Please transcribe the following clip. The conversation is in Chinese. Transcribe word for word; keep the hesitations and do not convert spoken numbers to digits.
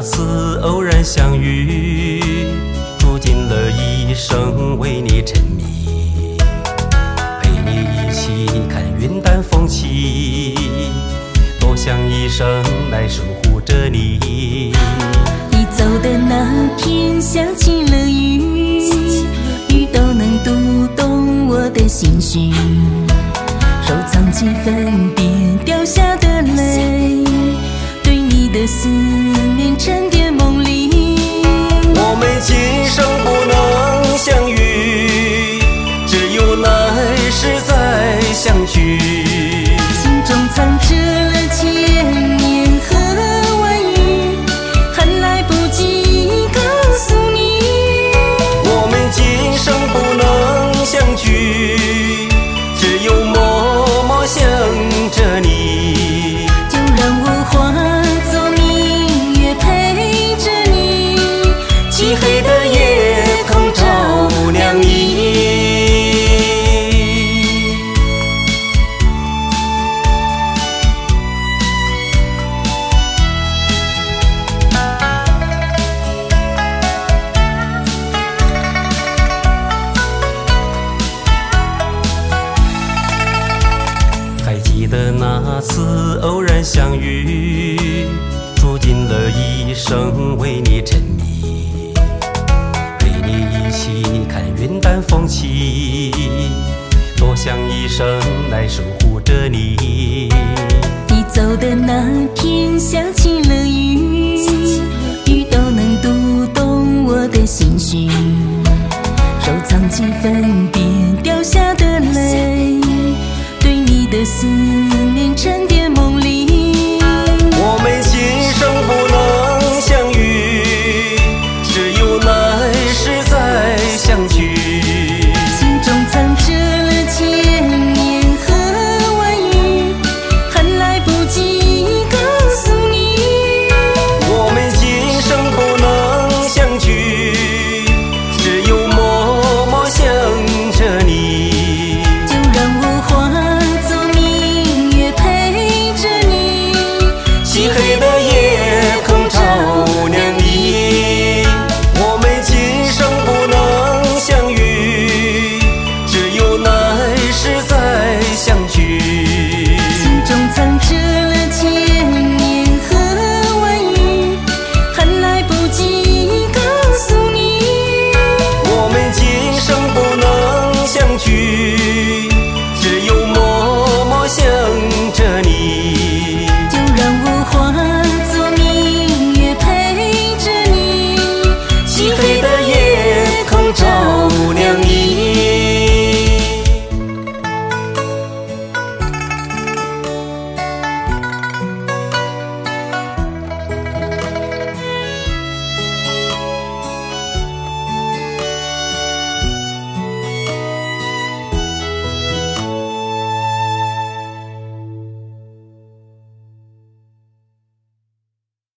次偶然相遇，注定了一生为你沉迷，陪你一起看云淡风轻，多想一生来守护着你。 你走的那天下起了雨，雨都能读懂我的心绪，收藏起分别掉下的泪，对你的思念沉淀梦里。 我们今生不能相遇，只有来世再相聚， 心中藏着了千言和万语，还来不及告诉你。 我们今生不能相聚，只有默默想着你。 就让我化作明月陪着你，漆黑的夜空照亮你。 还记得那次偶然相遇，注定了一生为你沉迷，陪你一起看云淡风轻，多想一生来守护着你。 你走的那天下起了雨，雨都能读懂我的心绪，收藏起分别掉下的泪，对你的思念沉淀梦里。 我们今生不能相遇，只有来世再相聚， 心中藏着了千言和万语，还来不及告诉你。 我们今生不能相聚，只有默默想着你。 就让我化作明月陪着你， 漆黑的夜空照亮你。我们今生不能相遇，只有来世再相聚， 心中藏着了千言和万语，还来不及告诉你。 我们今生不能相聚，